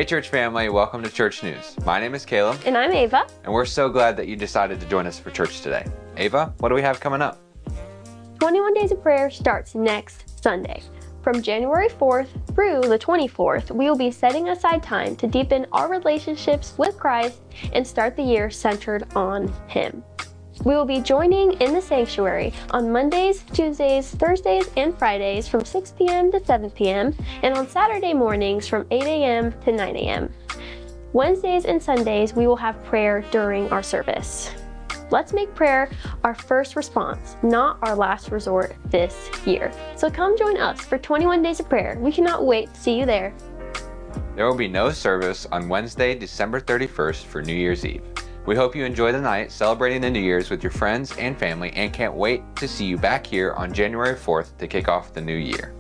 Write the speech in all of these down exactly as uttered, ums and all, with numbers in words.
Hey church family, welcome to Church News. My name is Caleb. And I'm Ava. And we're so glad that you decided to join us for church today. Ava, what do we have coming up? twenty-one Days of Prayer starts next Sunday. From January fourth through the twenty-fourth, we will be setting aside time to deepen our relationships with Christ and start the year centered on Him. We will be joining in the sanctuary on Mondays, Tuesdays, Thursdays, and Fridays from six p.m. to seven p.m. and on Saturday mornings from eight a.m. to nine a.m. Wednesdays and Sundays, we will have prayer during our service. Let's make prayer our first response, not our last resort this year. So come join us for twenty-one Days of Prayer. We cannot wait to see you there. There will be no service on Wednesday, December thirty-first for New Year's Eve. We hope you enjoy the night celebrating the New Year's with your friends and family and can't wait to see you back here on January fourth to kick off the new year.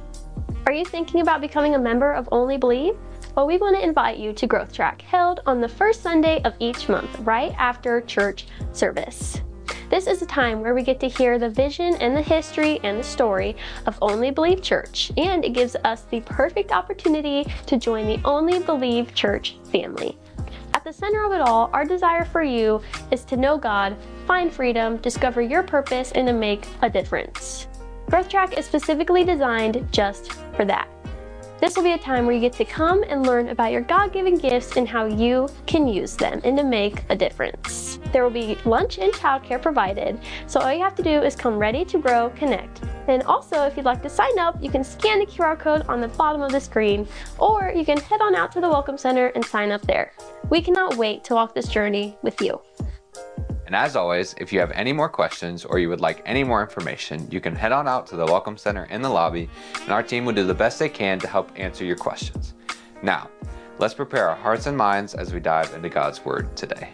Are you thinking about becoming a member of Only Believe? Well, we want to invite you to Growth Track, held on the first Sunday of each month, right after church service. This is a time where we get to hear the vision and the history and the story of Only Believe Church, and it gives us the perfect opportunity to join the Only Believe Church family. At the center of it all, our desire for you is to know God, find freedom, discover your purpose, and to make a difference. Growth Track is specifically designed just for that. This will be a time where you get to come and learn about your God-given gifts and how you can use them and to make a difference. There will be lunch and childcare provided, so all you have to do is come ready to grow, connect. And also, if you'd like to sign up, you can scan the Q R code on the bottom of the screen, or you can head on out to the Welcome Center and sign up there. We cannot wait to walk this journey with you. And as always, if you have any more questions or you would like any more information, you can head on out to the Welcome Center in the lobby, and our team will do the best they can to help answer your questions. Now, let's prepare our hearts and minds as we dive into God's Word today.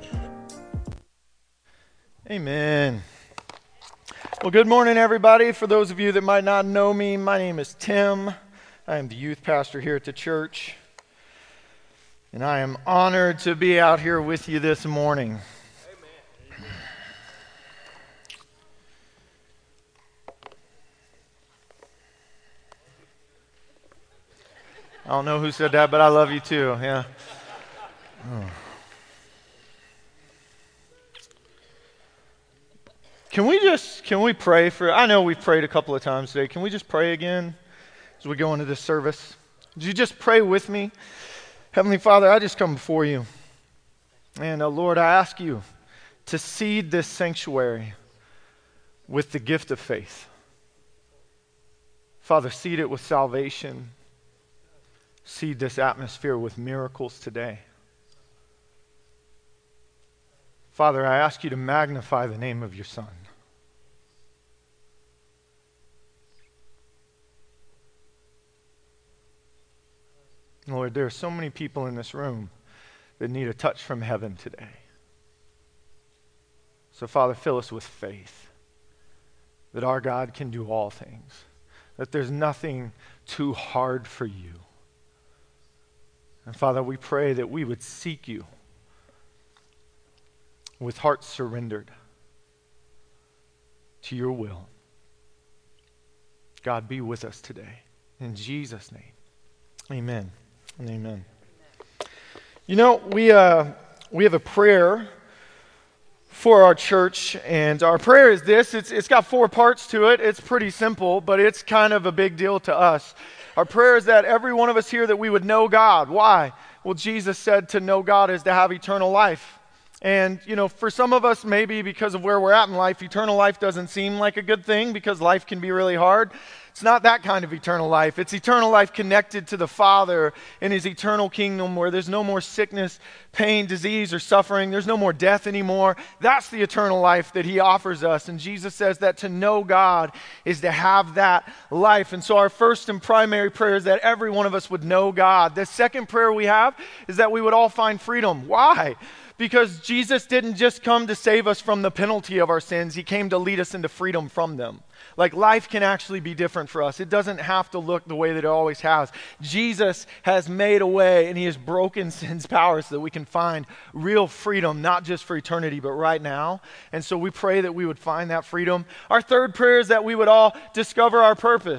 Amen. Well, good morning, everybody. For those of you that might not know me, my name is Tim. I am the youth pastor here at the church, and I am honored to be out here with you this morning. I don't know who said that, but I love you too, yeah. Oh. Can we just, can we pray for, I know we've prayed a couple of times today. Can we just pray again as we go into this service? Would you just pray with me? Heavenly Father, I just come before you. And uh, Lord, I ask you to seed this sanctuary with the gift of faith. Father, seed it with salvation. Seed this atmosphere with miracles today. Father, I ask you to magnify the name of your Son. Lord, there are so many people in this room that need a touch from heaven today. So, Father, fill us with faith that our God can do all things, that there's nothing too hard for you. And Father, we pray that we would seek you with hearts surrendered to your will. God, be with us today. In Jesus' name, amen and amen. You know, we uh, we have a prayer for our church, and our prayer is this. It's It's got four parts to it. It's pretty simple, but it's kind of a big deal to us. Our prayer is that every one of us here, that we would know God. Why? Well, Jesus said to know God is to have eternal life. And, you know, for some of us, maybe because of where we're at in life, eternal life doesn't seem like a good thing because life can be really hard. It's not that kind of eternal life. It's eternal life connected to the Father in His eternal kingdom where there's no more sickness, pain, disease, or suffering. There's no more death anymore. That's the eternal life that He offers us. And Jesus says that to know God is to have that life. And so our first and primary prayer is that every one of us would know God. The second prayer we have is that we would all find freedom. Why? Because Jesus didn't just come to save us from the penalty of our sins. He came to lead us into freedom from them. Like, life can actually be different for us. It doesn't have to look the way that it always has. Jesus has made a way, and He has broken sin's power so that we can find real freedom, not just for eternity, but right now. And so we pray that we would find that freedom. Our third prayer is that we would all discover our purpose.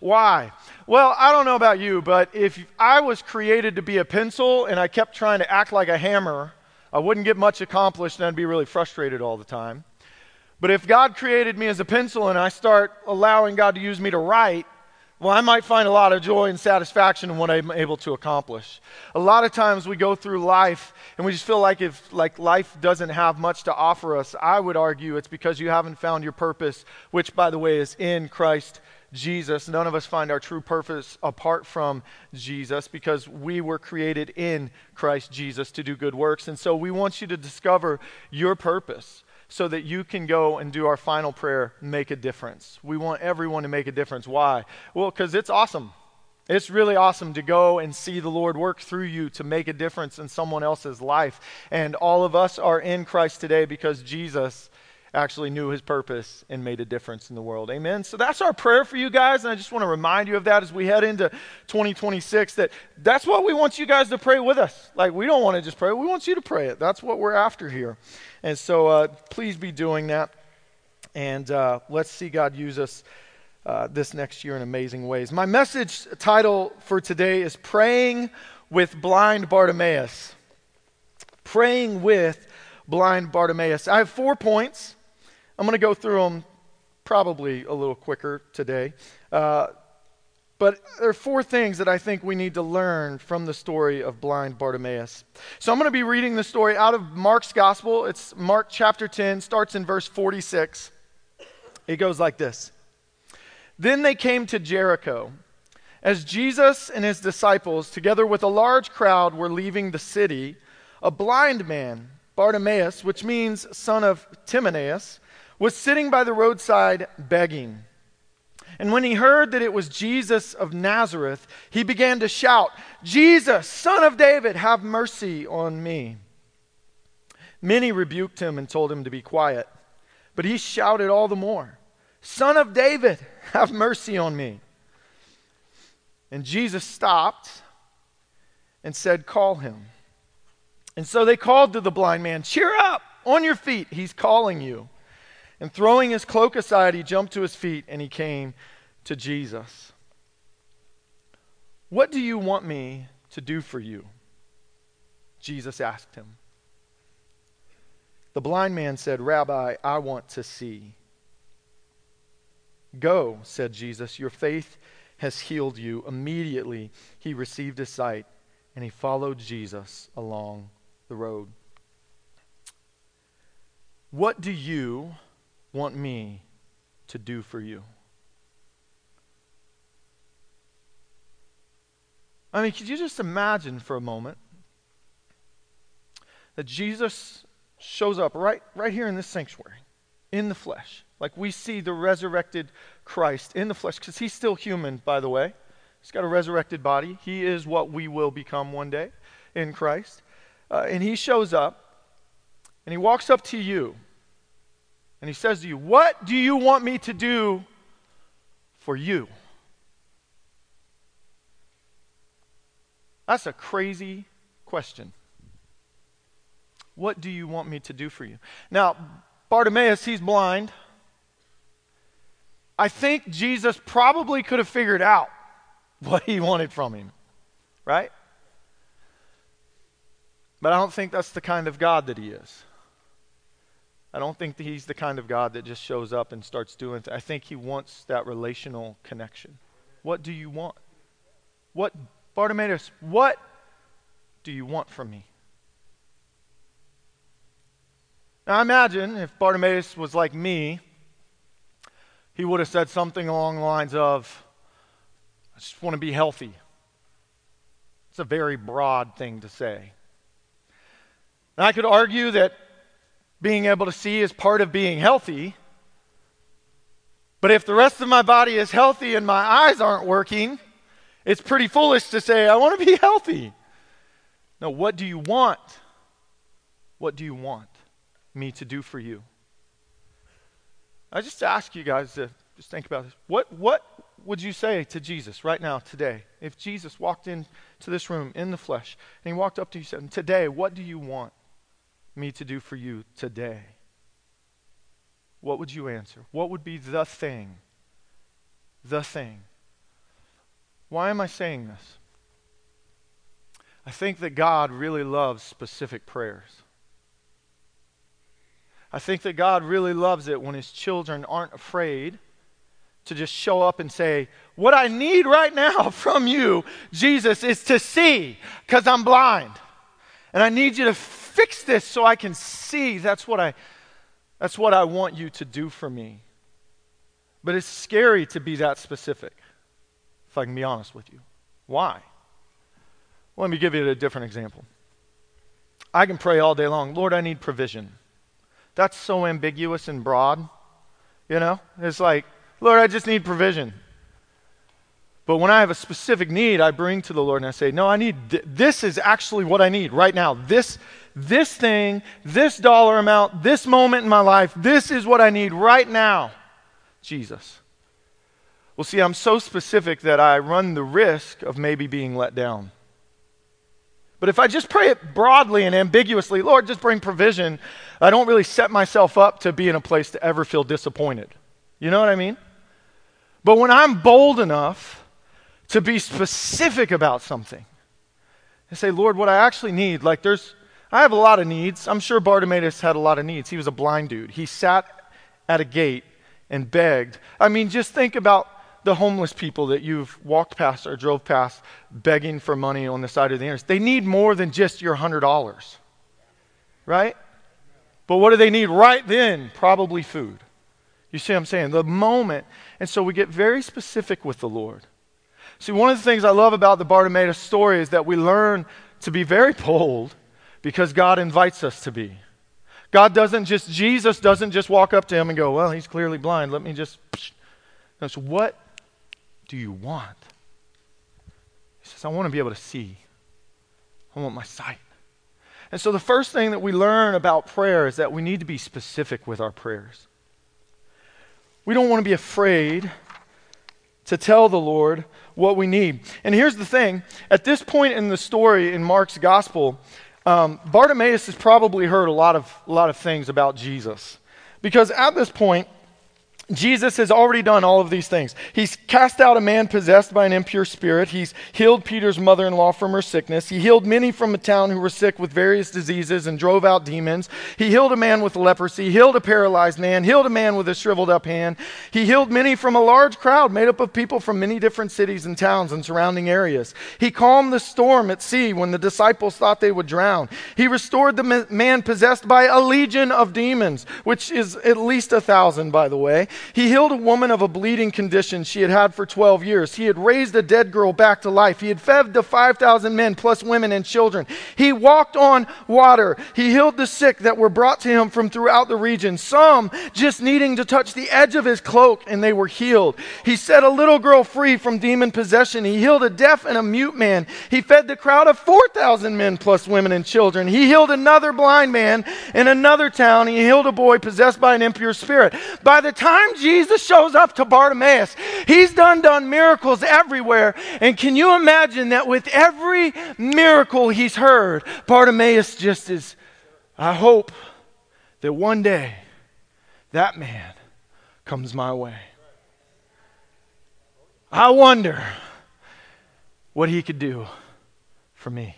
Why? Well, I don't know about you, but if I was created to be a pencil and I kept trying to act like a hammer, I wouldn't get much accomplished and I'd be really frustrated all the time. But if God created me as a pencil and I start allowing God to use me to write, well, I might find a lot of joy and satisfaction in what I'm able to accomplish. A lot of times we go through life and we just feel like if like life doesn't have much to offer us. I would argue it's because you haven't found your purpose, which, by the way, is in Christ Jesus. None of us find our true purpose apart from Jesus because we were created in Christ Jesus to do good works. And so we want you to discover your purpose, so that you can go and do our final prayer, make a difference. We want everyone to make a difference. Why? Well, because it's awesome. It's really awesome to go and see the Lord work through you to make a difference in someone else's life. And all of us are in Christ today because Jesus actually knew his purpose and made a difference in the world. Amen? So that's our prayer for you guys, and I just want to remind you of that as we head into twenty twenty-six, that that's what we want you guys to pray with us. Like, we don't want to just pray. We want you to pray it. That's what we're after here. And so uh, please be doing that, and uh, let's see God use us uh, this next year in amazing ways. My message title for today is Praying with Blind Bartimaeus. Praying with Blind Bartimaeus. I have four points. I'm going to go through them probably a little quicker today. Uh, but there are four things that I think we need to learn from the story of blind Bartimaeus. So I'm going to be reading the story out of Mark's Gospel. It's Mark chapter ten, starts in verse forty-six. It goes like this. Then they came to Jericho. As Jesus and his disciples, together with a large crowd, were leaving the city, a blind man, Bartimaeus, which means son of Timaeus, was sitting by the roadside begging. And when he heard that it was Jesus of Nazareth, he began to shout, "Jesus, Son of David, have mercy on me." Many rebuked him and told him to be quiet. But he shouted all the more, "Son of David, have mercy on me." And Jesus stopped and said, "Call him." And so they called to the blind man, "Cheer up, on your feet, he's calling you." And throwing his cloak aside, he jumped to his feet and he came to Jesus. "What do you want me to do for you?" Jesus asked him. The blind man said, "Rabbi, I want to see." "Go," said Jesus, "your faith has healed you." Immediately he received his sight and he followed Jesus along the road. What do you want me to do for you? I mean, could you just imagine for a moment that Jesus shows up right, right here in this sanctuary, in the flesh. Like we see the resurrected Christ in the flesh, because he's still human, by the way. He's got a resurrected body. He is what we will become one day in Christ. Uh, and he shows up, and he walks up to you, and he says to you, "What do you want me to do for you?" That's a crazy question. What do you want me to do for you? Now, Bartimaeus, he's blind. I think Jesus probably could have figured out what he wanted from him, right? But I don't think that's the kind of God that he is. I don't think that he's the kind of God that just shows up and starts doing th- I think he wants that relational connection. What do you want? What, Bartimaeus, what do you want from me? Now imagine if Bartimaeus was like me, he would have said something along the lines of, "I just want to be healthy." It's a very broad thing to say. And I could argue that being able to see is part of being healthy, but if the rest of my body is healthy and my eyes aren't working, it's pretty foolish to say, "I want to be healthy." No, what do you want? What do you want me to do for you? I just ask you guys to just think about this. What what would you say to Jesus right now, today? If Jesus walked into this room in the flesh and he walked up to you and said, "Today, what do you want me to do for you today?" What would you answer? What would be the thing, the thing Why am I saying this? I think that God really loves specific prayers. I think that God really loves it when his children aren't afraid to just show up and say, what I need right now from you, Jesus, is to see, because I'm blind. And I need you to fix this so I can see. That's what I, that's what I want you to do for me. But it's scary to be that specific, if I can be honest with you. Why? Well, let me give you a different example. I can pray all day long, Lord, I need provision. That's so ambiguous and broad, you know? It's like, Lord, I just need provision. But when I have a specific need, I bring to the Lord and I say, no, I need, th- this is actually what I need right now. This, this thing, this dollar amount, this moment in my life, this is what I need right now. Jesus. Well, see, I'm so specific that I run the risk of maybe being let down. But if I just pray it broadly and ambiguously, Lord, just bring provision, I don't really set myself up to be in a place to ever feel disappointed. You know what I mean? But when I'm bold enough to be specific about something and say, Lord, what I actually need, like there's, I have a lot of needs. I'm sure Bartimaeus had a lot of needs. He was a blind dude. He sat at a gate and begged. I mean, just think about the homeless people that you've walked past or drove past begging for money on the side of the interstate. They need more than just your one hundred dollars, right? But what do they need right then? Probably food. You see what I'm saying? The moment. And so we get very specific with the Lord. See, one of the things I love about the Bartimaeus story is that we learn to be very bold because God invites us to be. God doesn't just, Jesus doesn't just walk up to him and go, well, he's clearly blind. Let me just, no, so what do you want? He says, I want to be able to see. I want my sight. And so the first thing that we learn about prayer is that we need to be specific with our prayers. We don't want to be afraid to tell the Lord what we need. And here's the thing. At this point in the story in Mark's gospel, um, Bartimaeus has probably heard a lot of, a lot of things about Jesus. Because at this point, Jesus has already done all of these things. He's cast out a man possessed by an impure spirit. He's healed Peter's mother-in-law from her sickness. He healed many from a town who were sick with various diseases and drove out demons. He healed a man with leprosy, healed a paralyzed man, healed a man with a shriveled up hand. He healed many from a large crowd made up of people from many different cities and towns and surrounding areas. He calmed the storm at sea when the disciples thought they would drown. He restored the man possessed by a legion of demons, which is at least a thousand, by the way. He healed a woman of a bleeding condition she had had for twelve years. He had raised a dead girl back to life. He had fed the five thousand men plus women and children. He walked on water. He healed the sick that were brought to him from throughout the region, some just needing to touch the edge of his cloak and they were healed. He set a little girl free from demon possession. He healed a deaf and a mute man. He fed the crowd of four thousand men plus women and children. He healed another blind man in another town. He healed a boy possessed by an impure spirit. By the time Jesus Jesus shows up to Bartimaeus, he's done done miracles everywhere. And can you imagine that with every miracle he's heard, Bartimaeus just is, I hope that one day that man comes my way. I wonder what he could do for me.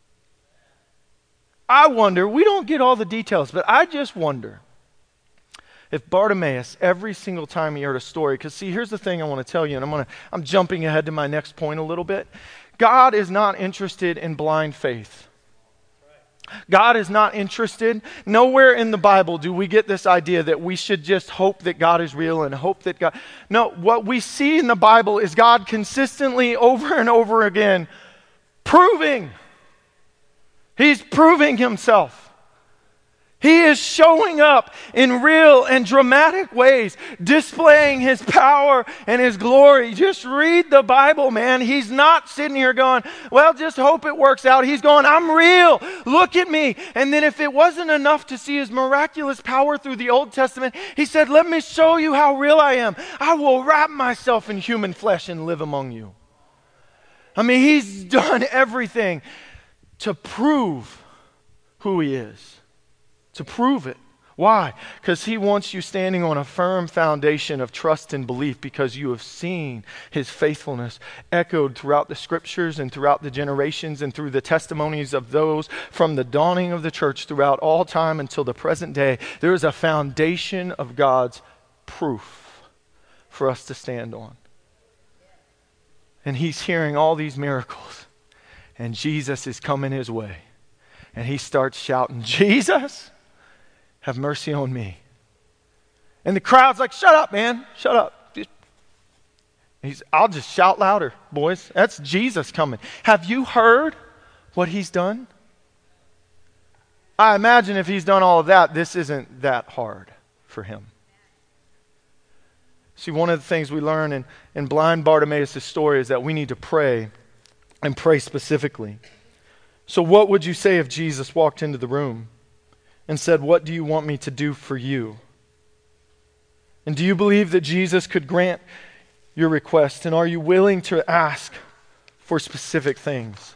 I wonder, we don't get all the details, but I just wonder if Bartimaeus, every single time he heard a story, because see, here's the thing I want to tell you, and I'm gonna, I'm jumping ahead to my next point a little bit. God is not interested in blind faith. God is not interested. Nowhere in the Bible do we get this idea that we should just hope that God is real and hope that God... No, what we see in the Bible is God consistently, over and over again, proving. He's proving himself. He is showing up in real and dramatic ways, displaying his power and his glory. Just read the Bible, man. He's not sitting here going, well, just hope it works out. He's going, I'm real. Look at me. And then if it wasn't enough to see his miraculous power through the Old Testament, he said, let me show you how real I am. I will wrap myself in human flesh and live among you. I mean, he's done everything to prove who he is. To prove it. Why? Because he wants you standing on a firm foundation of trust and belief, because you have seen his faithfulness echoed throughout the scriptures and throughout the generations and through the testimonies of those from the dawning of the church throughout all time until the present day. There is a foundation of God's proof for us to stand on. And he's hearing all these miracles, and Jesus is coming his way. And he starts shouting, Jesus, have mercy on me. And the crowd's like, shut up, man. Shut up. He's, I'll just shout louder, boys. That's Jesus coming. Have you heard what he's done? I imagine if he's done all of that, this isn't that hard for him. See, one of the things we learn in, in blind Bartimaeus' story is that we need to pray and pray specifically. So what would you say if Jesus walked into the room and said, what do you want me to do for you? And do you believe that Jesus could grant your request? And are you willing to ask for specific things?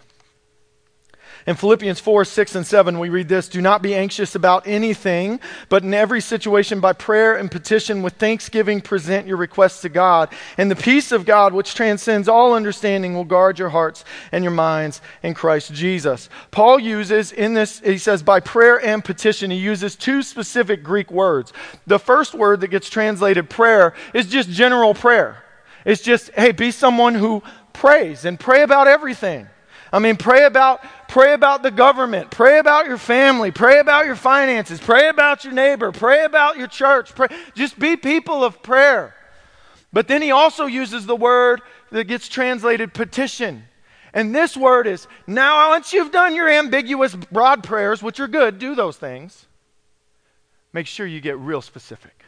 In Philippians four, six, and seven, we read this: do not be anxious about anything, but in every situation by prayer and petition with thanksgiving present your requests to God. And the peace of God, which transcends all understanding, will guard your hearts and your minds in Christ Jesus. Paul uses in this, he says by prayer and petition, he uses two specific Greek words. The first word that gets translated prayer is just general prayer. It's just, hey, be someone who prays and pray about everything. I mean, pray about pray about the government, pray about your family, pray about your finances, pray about your neighbor, pray about your church. Pray. Just be people of prayer. But then he also uses the word that gets translated petition. And this word is, now once you've done your ambiguous broad prayers, which are good, do those things, make sure you get real specific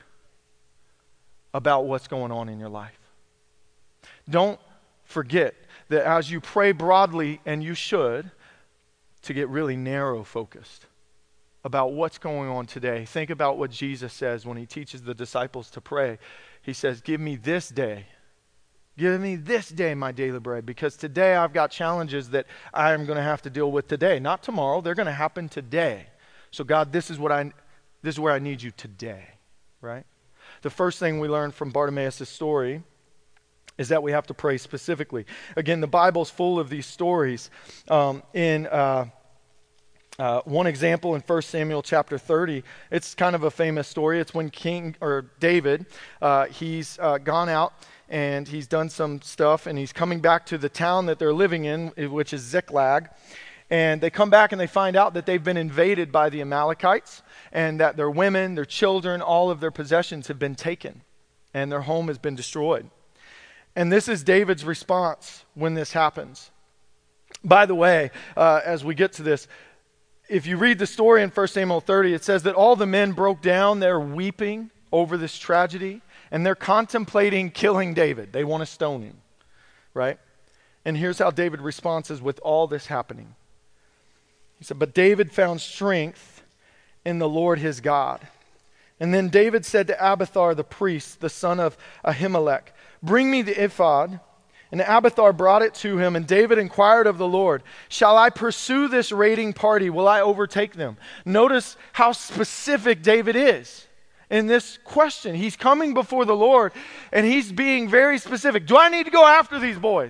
about what's going on in your life. Don't forget that as you pray broadly, and you should, to get really narrow focused about what's going on today. Think about what Jesus says when he teaches the disciples to pray. He says, give me this day. Give me this day my daily bread, because today I've got challenges that I am going to have to deal with today. Not tomorrow. They're going to happen today. So God, this is what I, this is where I need you today, right? The first thing we learn from Bartimaeus' story is that we have to pray specifically. Again, the Bible's full of these stories. Um, in uh, uh, one example in First Samuel chapter thirty, it's kind of a famous story. It's when King or David, uh, he's uh, gone out and he's done some stuff, and he's coming back to the town that they're living in, which is Ziklag. And they come back and they find out that they've been invaded by the Amalekites, and that their women, their children, all of their possessions have been taken, and their home has been destroyed. And this is David's response when this happens. By the way, uh, as we get to this, if you read the story in First Samuel thirty, it says that all the men broke down. They're weeping over this tragedy, and they're contemplating killing David. They want to stone him, right? And here's how David responds with all this happening. He said, but David found strength in the Lord his God. And then David said to Abiathar the priest, the son of Ahimelech, bring me the ephod. And Abiathar brought it to him, and David inquired of the Lord, shall I pursue this raiding party? Will I overtake them? Notice how specific David is in this question. He's coming before the Lord, and he's being very specific. Do I need to go after these boys?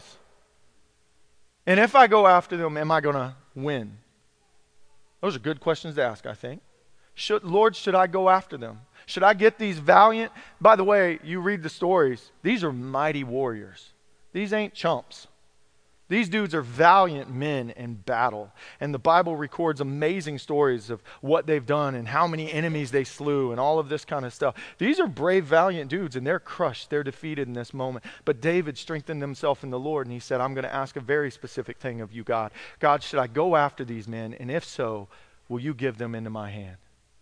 And if I go after them, am I going to win? Those are good questions to ask, I think. Should, Lord, should I go after them? Should I get these valiant? By the way, you read the stories. These are mighty warriors. These ain't chumps. These dudes are valiant men in battle. And the Bible records amazing stories of what they've done and how many enemies they slew and all of this kind of stuff. These are brave, valiant dudes, and they're crushed. They're defeated in this moment. But David strengthened himself in the Lord, and he said, I'm going to ask a very specific thing of you, God. God, should I go after these men? And if so, will you give them into my hand?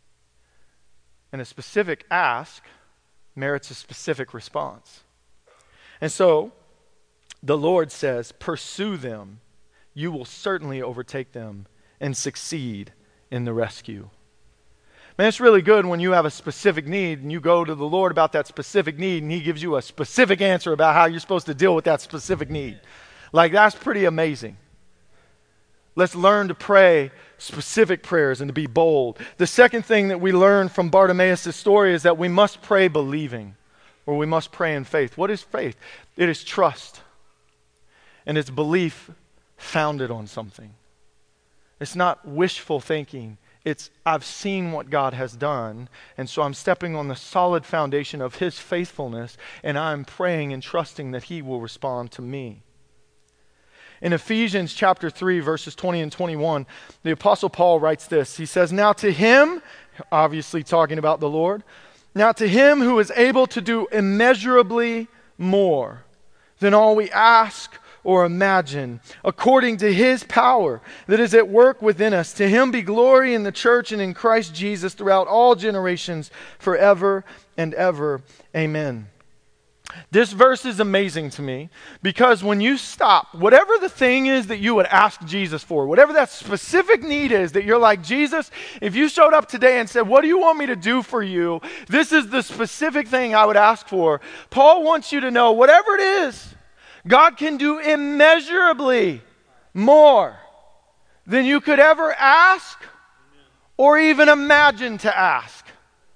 And a specific ask merits a specific response. And so the Lord says, pursue them. You will certainly overtake them and succeed in the rescue. Man, it's really good when you have a specific need and you go to the Lord about that specific need, and he gives you a specific answer about how you're supposed to deal with that specific need. Like, that's pretty amazing. Let's learn to pray specific prayers and to be bold. The second thing that we learn from Bartimaeus' story is that we must pray believing, or we must pray in faith. What is faith? It is trust, and it's belief founded on something. It's not wishful thinking. It's, I've seen what God has done, and so I'm stepping on the solid foundation of His faithfulness, and I'm praying and trusting that He will respond to me. In Ephesians chapter three, verses twenty and twenty-one, the Apostle Paul writes this. He says, "Now to Him," obviously talking about the Lord, "now to Him who is able to do immeasurably more than all we ask or imagine, according to His power that is at work within us. To Him be glory in the church and in Christ Jesus throughout all generations, forever and ever. Amen." This verse is amazing to me because when you stop, whatever the thing is that you would ask Jesus for, whatever that specific need is that you're like, Jesus, if you showed up today and said, what do you want me to do for you? This is the specific thing I would ask for. Paul wants you to know, whatever it is, God can do immeasurably more than you could ever ask or even imagine to ask.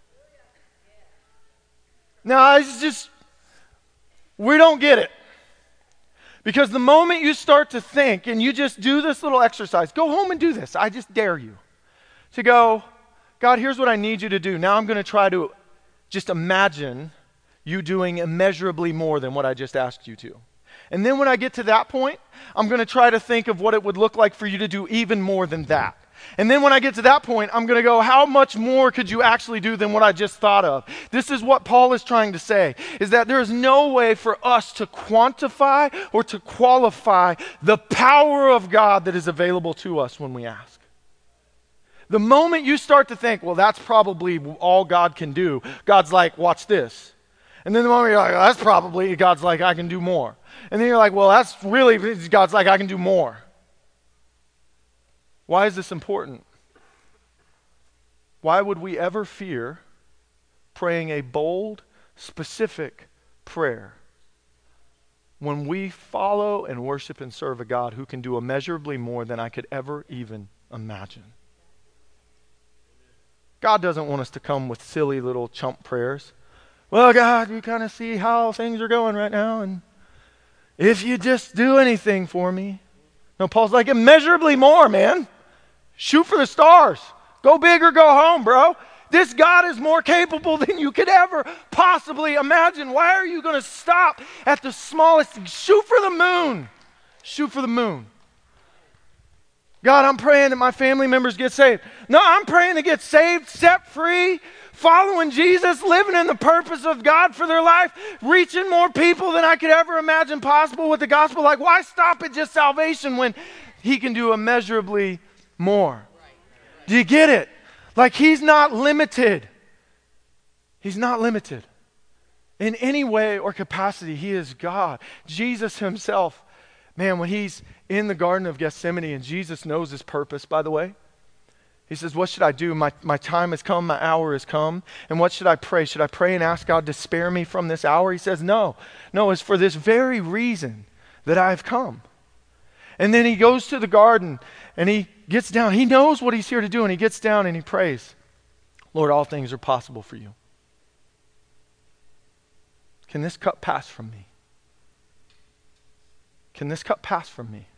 Now, it's just, we don't get it. Because the moment you start to think and you just do this little exercise, go home and do this. I just dare you to go, God, here's what I need you to do. Now I'm going to try to just imagine you doing immeasurably more than what I just asked you to. And then when I get to that point, I'm going to try to think of what it would look like for you to do even more than that. And then when I get to that point, I'm going to go, how much more could you actually do than what I just thought of? This is what Paul is trying to say, is that there is no way for us to quantify or to qualify the power of God that is available to us when we ask. The moment you start to think, well, that's probably all God can do, God's like, watch this. And then the moment you're like, oh, that's probably, God's like, I can do more. And then you're like, well, that's really, God's like, I can do more. Why is this important? Why would we ever fear praying a bold, specific prayer when we follow and worship and serve a God who can do immeasurably more than I could ever even imagine? God doesn't want us to come with silly little chump prayers. Well, God, you kind of see how things are going right now, and if you just do anything for me. No, Paul's like, immeasurably more, man. Shoot for the stars. Go big or go home, bro. This God is more capable than you could ever possibly imagine. Why are you going to stop at the smallest thing? Shoot for the moon. Shoot for the moon. God, I'm praying that my family members get saved. No, I'm praying to get saved, set free, following Jesus, living in the purpose of God for their life, reaching more people than I could ever imagine possible with the gospel. Like, why stop at just salvation when He can do immeasurably more? Do you get it? Like, He's not limited. He's not limited in any way or capacity. He is God. Jesus Himself, man, when He's in the Garden of Gethsemane, and Jesus knows His purpose, by the way. He says, what should I do? My, my time has come, my hour has come. And what should I pray? Should I pray and ask God to spare me from this hour? He says, no. No, it's for this very reason that I've come. And then He goes to the garden and He gets down. He knows what He's here to do, and He gets down and He prays, Lord, all things are possible for you. Can this cup pass from me? Can this cup pass from me?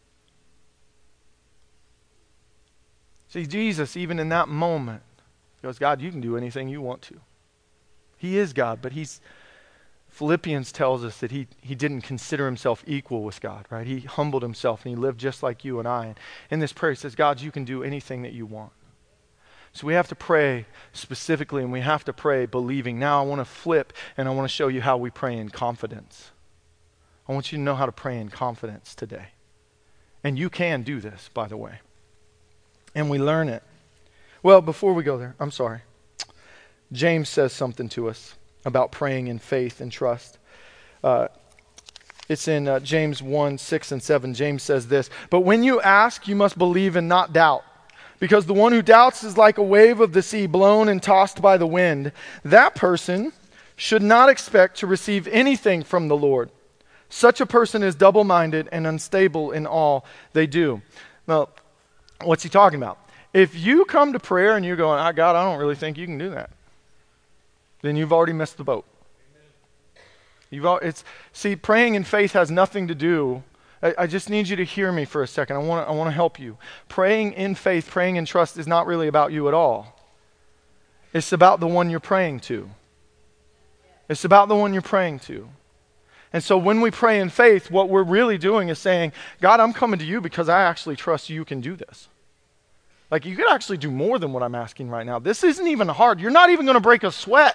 See, Jesus, even in that moment, goes, God, you can do anything you want to. He is God, but He's, Philippians tells us that he, he didn't consider Himself equal with God, right? He humbled Himself and He lived just like you and I. And in this prayer, He says, God, you can do anything that you want. So we have to pray specifically, and we have to pray believing. Now I want to flip, and I want to show you how we pray in confidence. I want you to know how to pray in confidence today. And you can do this, by the way. And we learn it. Well, before we go there, I'm sorry. James says something to us about praying in faith and trust. Uh, it's in uh, James one, six and seven. James says this, but when you ask, you must believe and not doubt. Because the one who doubts is like a wave of the sea blown and tossed by the wind. That person should not expect to receive anything from the Lord. Such a person is double-minded and unstable in all they do. Well, what's he talking about? If you come to prayer and you're going, oh, God, I don't really think you can do that, then you've already missed the boat. You've al- it's see, praying in faith has nothing to do. I, I just need you to hear me for a second. I want to I want to help you. Praying in faith, praying in trust is not really about you at all. It's about the one you're praying to. It's about the one you're praying to. And so when we pray in faith, what we're really doing is saying, God, I'm coming to you because I actually trust you can do this. Like, you could actually do more than what I'm asking right now. This isn't even hard. You're not even going to break a sweat.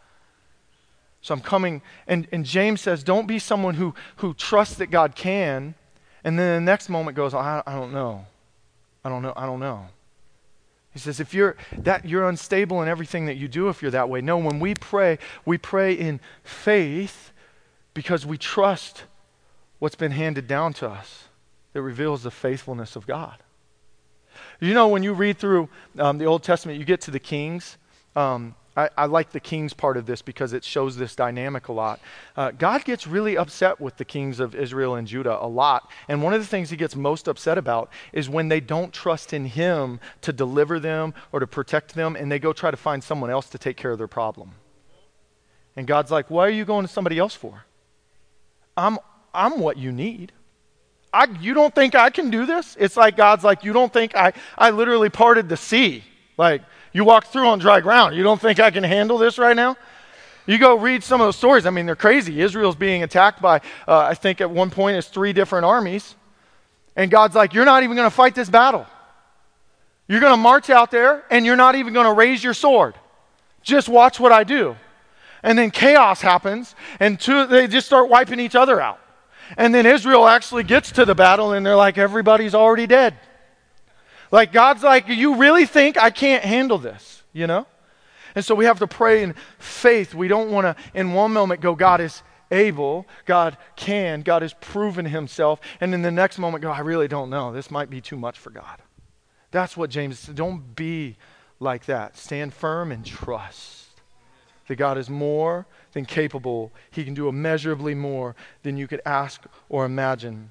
So I'm coming, and, and James says, don't be someone who, who trusts that God can, and then the next moment goes, I, I don't know. I don't know. I don't know. He says, if you're that you're unstable in everything that you do if you're that way. No, when we pray, we pray in faith because we trust what's been handed down to us that reveals the faithfulness of God. You know, when you read through um, the Old Testament, you get to the Kings. Um, I, I like the Kings part of this because it shows this dynamic a lot. Uh, God gets really upset with the kings of Israel and Judah a lot. And one of the things he gets most upset about is when they don't trust in him to deliver them or to protect them, and they go try to find someone else to take care of their problem. And God's like, why are you going to somebody else for? I'm, I'm what you need. I, you don't think I can do this? It's like God's like, you don't think I, I literally parted the sea. Like, you walked through on dry ground. You don't think I can handle this right now? You go read some of those stories. I mean, they're crazy. Israel's being attacked by, uh, I think at one point it's three different armies. And God's like, you're not even going to fight this battle. You're going to march out there and you're not even going to raise your sword. Just watch what I do. And then chaos happens and two, they just start wiping each other out. And then Israel actually gets to the battle and they're like, everybody's already dead. Like, God's like, you really think I can't handle this, you know? And so we have to pray in faith. We don't want to, in one moment, go, God is able, God can, God has proven himself. And in the next moment, go, I really don't know. This might be too much for God. That's what James said. Don't be like that. Stand firm and trust that God is more than capable. He can do immeasurably more than you could ask or imagine.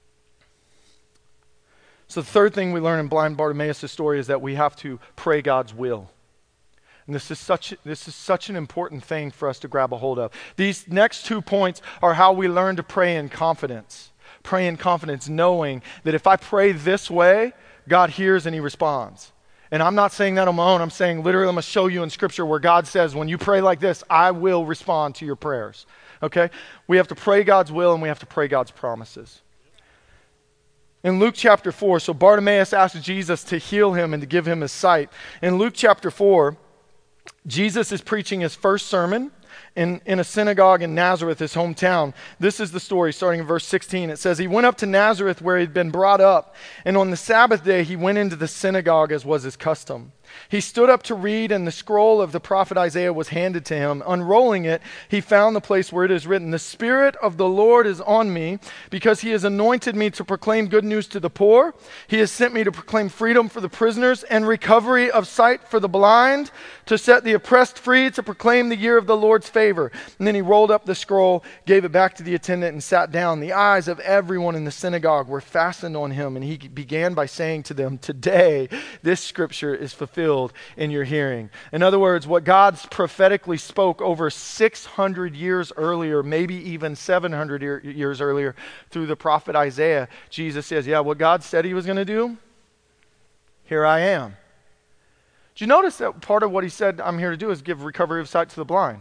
So the third thing we learn in blind Bartimaeus' story is that we have to pray God's will. And this is such this is such an important thing for us to grab a hold of. These next two points are how we learn to pray in confidence. Pray in confidence, knowing that if I pray this way, God hears and he responds. And I'm not saying that on my own. I'm saying literally, I'm going to show you in Scripture where God says, when you pray like this, I will respond to your prayers. Okay? We have to pray God's will and we have to pray God's promises. In Luke chapter four, so Bartimaeus asked Jesus to heal him and to give him his sight. In Luke chapter four, Jesus is preaching his first sermon in, in a synagogue in Nazareth, his hometown. This is the story starting in verse sixteen. It says, he went up to Nazareth where he'd been brought up, and on the Sabbath day he went into the synagogue as was his custom. He stood up to read, and the scroll of the prophet Isaiah was handed to him. Unrolling it, he found the place where it is written, the Spirit of the Lord is on me, because he has anointed me to proclaim good news to the poor. He has sent me to proclaim freedom for the prisoners and recovery of sight for the blind, to set the oppressed free, to proclaim the year of the Lord's favor. And then he rolled up the scroll, gave it back to the attendant, and sat down. The eyes of everyone in the synagogue were fastened on him, and he began by saying to them, today this scripture is fulfilled in your hearing. In other words, what God prophetically spoke over six hundred years earlier, maybe even seven hundred years earlier through the prophet Isaiah, Jesus says, yeah, what God said he was going to do, here I am. Did you notice that part of what he said I'm here to do is give recovery of sight to the blind?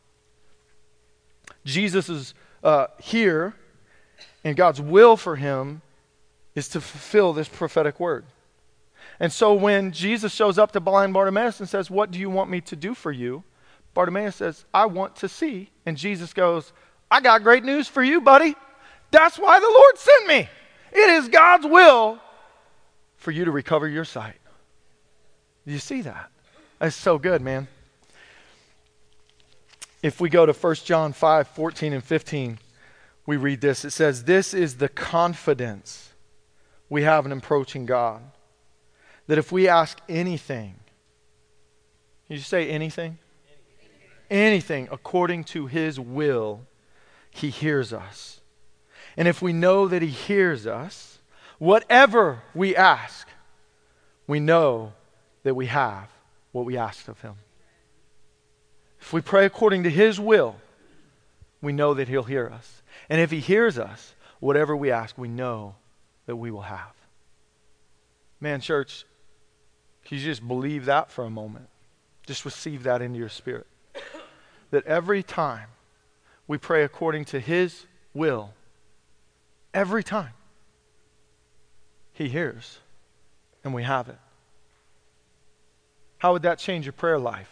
Jesus is uh, here, and God's will for him is to fulfill this prophetic word. And so when Jesus shows up to blind Bartimaeus and says, what do you want me to do for you? Bartimaeus says, I want to see. And Jesus goes, I got great news for you, buddy. That's why the Lord sent me. It is God's will for you to recover your sight. Do you see that? That's so good, man. If we go to First John five, fourteen and fifteen, we read this. It says, this is the confidence we have in approaching God, that if we ask anything, can you say anything? Anything. Anything according to his will, he hears us. And if we know that he hears us, whatever we ask, we know that we have what we asked of him. If we pray according to his will, we know that he'll hear us. And if he hears us, whatever we ask, we know that we will have. Man, church, can you just believe that for a moment? Just receive that into your spirit. That every time we pray according to his will, every time, he hears and we have it. How would that change your prayer life?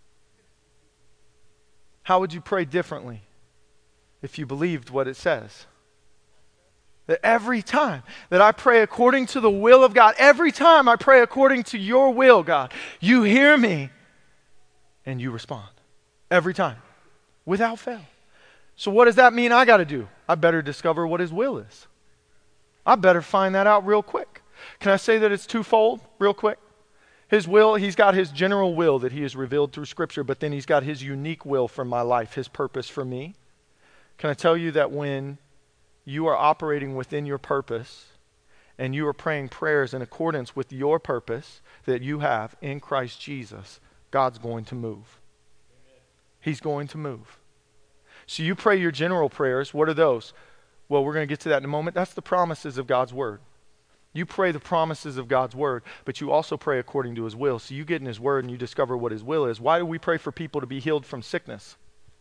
How would you pray differently if you believed what it says? That every time that I pray according to the will of God, every time I pray according to your will, God, you hear me and you respond. Every time. Without fail. So what does that mean I got to do? I better discover what his will is. I better find that out real quick. Can I say that it's twofold real quick? His will, he's got his general will that he has revealed through Scripture, but then he's got his unique will for my life, his purpose for me. Can I tell you that when you are operating within your purpose and you are praying prayers in accordance with your purpose that you have in Christ Jesus, God's going to move. He's going to move. So you pray your general prayers. What are those? Well, we're going to get to that in a moment. That's the promises of God's word. You pray the promises of God's word, but you also pray according to his will. So you get in his word and you discover what his will is. Why do we pray for people to be healed from sickness?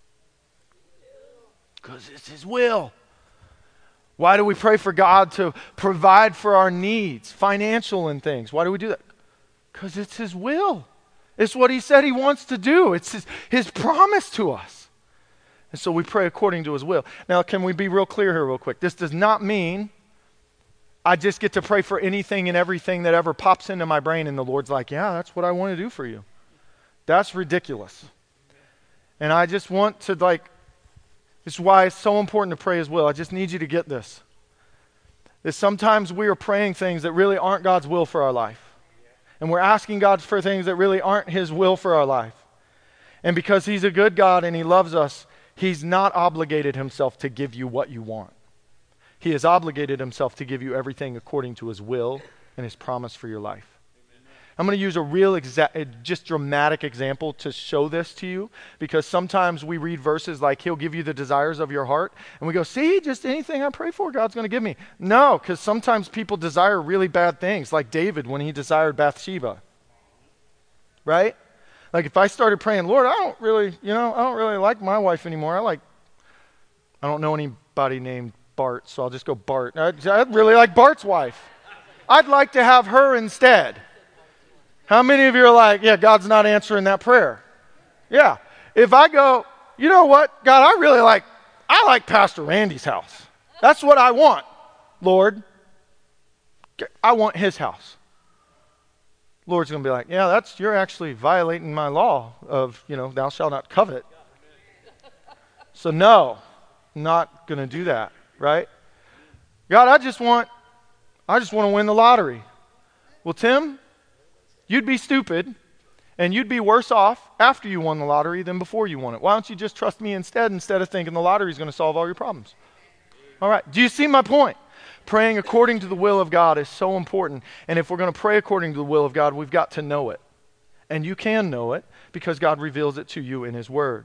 Because it's his will. Why do we pray for God to provide for our needs, financial and things? Why do we do that? Because it's his will. It's what he said he wants to do. It's his, his promise to us. And so we pray according to his will. Now, can we be real clear here real quick? This does not mean I just get to pray for anything and everything that ever pops into my brain and the Lord's like, yeah, that's what I want to do for you. That's ridiculous. And I just want to like, this is why it's so important to pray his will. I just need you to get this. That sometimes we are praying things that really aren't God's will for our life. And we're asking God for things that really aren't his will for our life. And because he's a good God and he loves us, he's not obligated himself to give you what you want. He has obligated himself to give you everything according to his will and his promise for your life. I'm going to use a real, exa- just dramatic example to show this to you, because sometimes we read verses like he'll give you the desires of your heart, and we go, see, just anything I pray for, God's going to give me. No, because sometimes people desire really bad things, like David when he desired Bathsheba. Right? Like if I started praying, Lord, I don't really, you know, I don't really like my wife anymore. I like, I don't know anybody named Bart, so I'll just go Bart. I, I really like Bart's wife. I'd like to have her instead. How many of you are like, yeah, God's not answering that prayer? Yeah. If I go, you know what, God, I really like, I like Pastor Randy's house. That's what I want, Lord. I want his house. Lord's going to be like, yeah, that's, you're actually violating my law of, you know, thou shalt not covet. So no, I'm not going to do that, right? God, I just want, I just want to win the lottery. Well, Tim, you'd be stupid, and you'd be worse off after you won the lottery than before you won it. Why don't you just trust me instead, instead of thinking the lottery is going to solve all your problems? All right, do you see my point? Praying according to the will of God is so important, and if we're going to pray according to the will of God, we've got to know it. And you can know it because God reveals it to you in his word.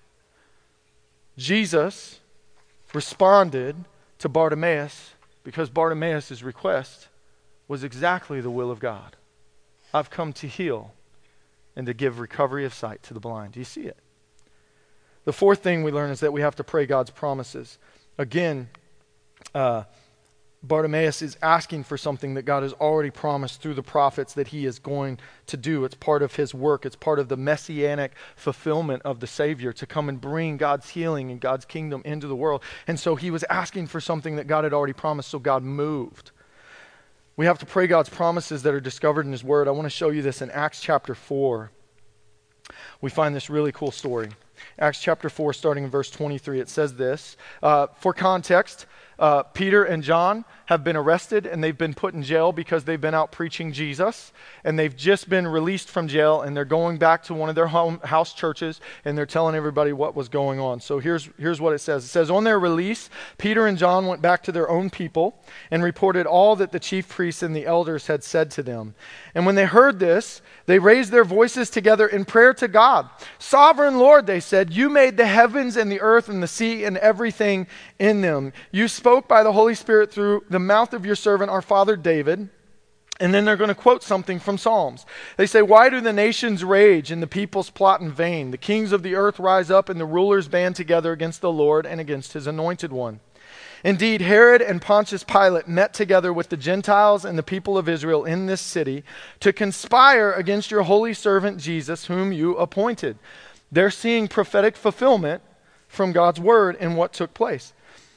Jesus responded to Bartimaeus because Bartimaeus' request was exactly the will of God. I've come to heal and to give recovery of sight to the blind. Do you see it? The fourth thing we learn is that we have to pray God's promises. Again, uh, Bartimaeus is asking for something that God has already promised through the prophets that he is going to do. It's part of his work. It's part of the messianic fulfillment of the Savior to come and bring God's healing and God's kingdom into the world. And so he was asking for something that God had already promised, so God moved. We have to pray God's promises that are discovered in his word. I want to show you this in Acts chapter four. We find this really cool story. Acts chapter four, starting in verse twenty-three, it says this. Uh, for context, uh, Peter and John have been arrested and they've been put in jail because they've been out preaching Jesus. And they've just been released from jail and they're going back to one of their home house churches and they're telling everybody what was going on. So here's, here's what it says. It says, on their release, Peter and John went back to their own people and reported all that the chief priests and the elders had said to them. And when they heard this, they raised their voices together in prayer to God. Sovereign Lord, they said, you made the heavens and the earth and the sea and everything in them. You spoke by the Holy Spirit through the mouth of your servant, our father David. And then they're going to quote something from Psalms. They say, why do the nations rage and the peoples plot in vain? The kings of the earth rise up and the rulers band together against the Lord and against his anointed one. Indeed, Herod and Pontius Pilate met together with the Gentiles and the people of Israel in this city to conspire against your holy servant Jesus, whom you appointed. They're seeing prophetic fulfillment from God's word in what took place.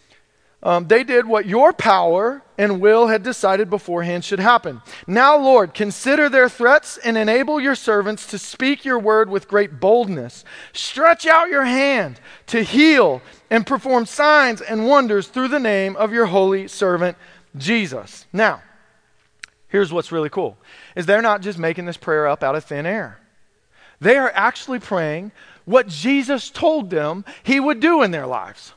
Um, they did what your power and will had decided beforehand should happen. Now, Lord, consider their threats and enable your servants to speak your word with great boldness. Stretch out your hand to heal and perform signs and wonders through the name of your holy servant, Jesus. Now, here's what's really cool, is they're not just making this prayer up out of thin air. They are actually praying what Jesus told them he would do in their lives.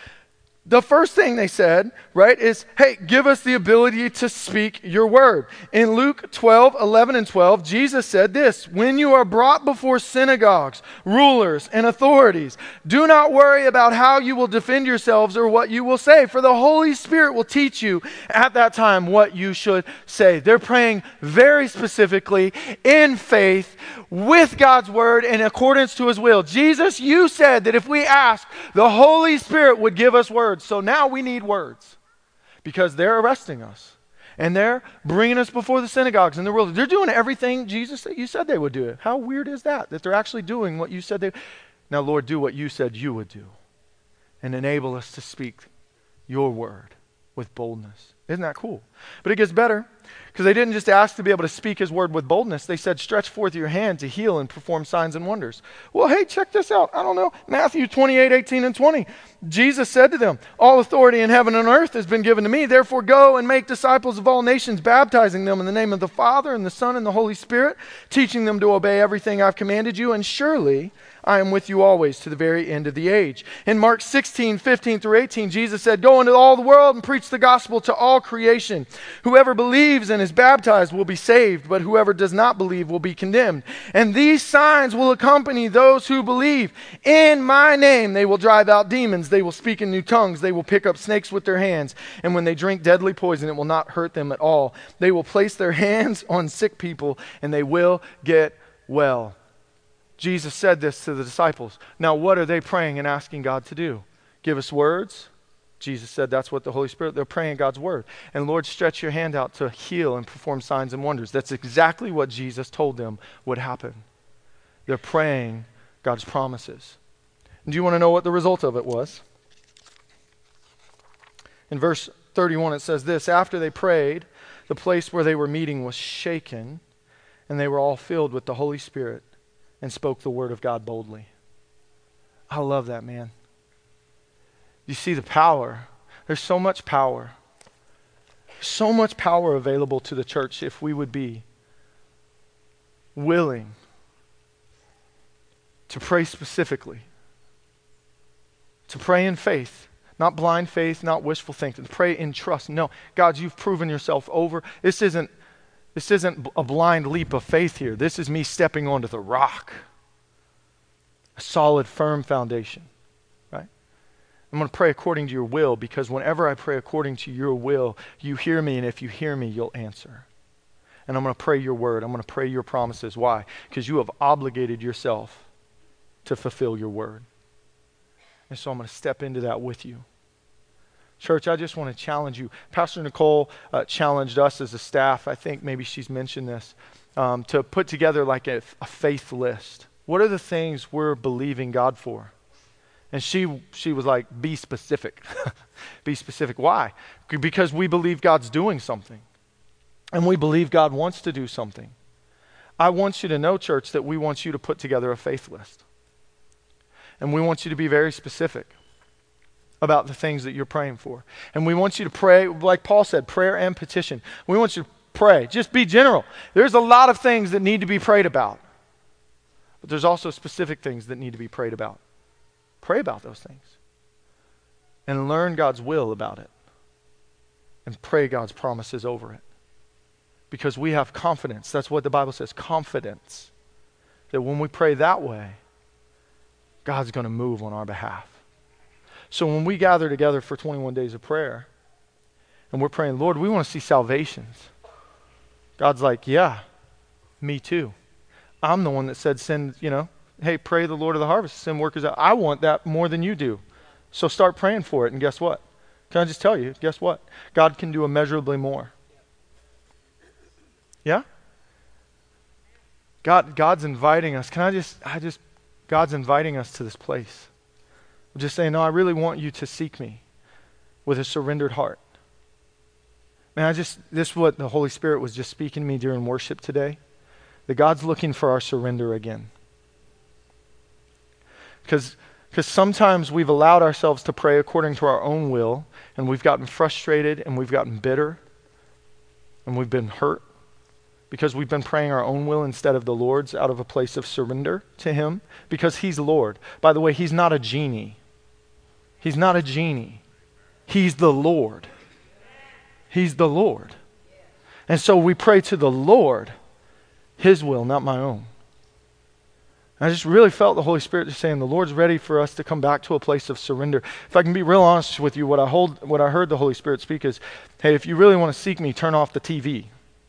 The first thing they said, right, is, hey, give us the ability to speak your word. In Luke twelve, eleven and twelve, Jesus said this, when you are brought before synagogues, rulers, and authorities, do not worry about how you will defend yourselves or what you will say, for the Holy Spirit will teach you at that time what you should say. They're praying very specifically in faith with God's word in accordance to his will. Jesus, you said that if we ask, the Holy Spirit would give us words. So now we need words because they're arresting us and they're bringing us before the synagogues and the rulers. They're doing everything Jesus you said they would do it. How weird is that? That they're actually doing what you said they. Now, Lord, do what you said you would do and enable us to speak your word with boldness. Isn't that cool? But it gets better because they didn't just ask to be able to speak his word with boldness. They said, stretch forth your hand to heal and perform signs and wonders. Well, hey, check this out. I don't know. Matthew twenty-eight, eighteen and twenty. Jesus said to them, all authority in heaven and earth has been given to me. Therefore, go and make disciples of all nations, baptizing them in the name of the Father and the Son and the Holy Spirit, teaching them to obey everything I've commanded you. And surely I am with you always to the very end of the age. In Mark sixteen, fifteen through eighteen, Jesus said, go into all the world and preach the gospel to all creation. Whoever believes and is baptized will be saved, but whoever does not believe will be condemned. And these signs will accompany those who believe. In my name they will drive out demons. They will speak in new tongues. They will pick up snakes with their hands. And when they drink deadly poison, it will not hurt them at all. They will place their hands on sick people and they will get well. Jesus said this to the disciples. Now, what are they praying and asking God to do? Give us words. Jesus said that's what the Holy Spirit, they're praying God's word. And Lord, stretch your hand out to heal and perform signs and wonders. That's exactly what Jesus told them would happen. They're praying God's promises. And do you want to know what the result of it was? In verse thirty-one, it says this, after they prayed, the place where they were meeting was shaken, and they were all filled with the Holy Spirit and spoke the word of God boldly. I love that, man. You see the power. There's so much power. So much power available to the church if we would be willing to pray specifically. To pray in faith. Not blind faith, not wishful thinking. To pray in trust. No, God, you've proven yourself over. This isn't, this isn't a blind leap of faith here. This is me stepping onto the rock. A solid, firm foundation. Right? I'm going to pray according to your will because whenever I pray according to your will, you hear me, and if you hear me, you'll answer. And I'm going to pray your word. I'm going to pray your promises. Why? Because you have obligated yourself to fulfill your word. And so I'm going to step into that with you. Church, I just want to challenge you. Pastor Nicole uh, challenged us as a staff, I think maybe she's mentioned this, um, to put together like a, a faith list. What are the things we're believing God for? And she she was like, be specific. Be specific. Why? Because we believe God's doing something. And we believe God wants to do something. I want you to know, church, that we want you to put together a faith list. And we want you to be very specific about the things that you're praying for. And we want you to pray, like Paul said, prayer and petition. We want you to pray. Just be general. There's a lot of things that need to be prayed about. But there's also specific things that need to be prayed about. Pray about those things. And learn God's will about it. And pray God's promises over it. Because we have confidence. That's what the Bible says, confidence. That when we pray that way, God's going to move on our behalf. So when we gather together for twenty-one days of prayer, and we're praying, Lord, we want to see salvations. God's like, yeah, me too. I'm the one that said send, you know, hey, pray the Lord of the harvest, send workers out. I want that more than you do. So start praying for it, and guess what? Can I just tell you, guess what? God can do immeasurably more. Yeah? God, God's inviting us. Can I just, I just, God's inviting us to this place. I'm just saying, no, I really want you to seek me with a surrendered heart. Man, I just, this is what the Holy Spirit was just speaking to me during worship today. That God's looking for our surrender again. Because because sometimes we've allowed ourselves to pray according to our own will, and we've gotten frustrated, and we've gotten bitter, and we've been hurt. Because we've been praying our own will instead of the Lord's out of a place of surrender to Him. Because He's Lord. By the way, He's not a genie. He's not a genie. He's the Lord. He's the Lord. And so we pray to the Lord, His will, not my own. And I just really felt the Holy Spirit just saying the Lord's ready for us to come back to a place of surrender. If I can be real honest with you, what I hold, what I heard the Holy Spirit speak is, hey, if you really want to seek me, turn off the T V.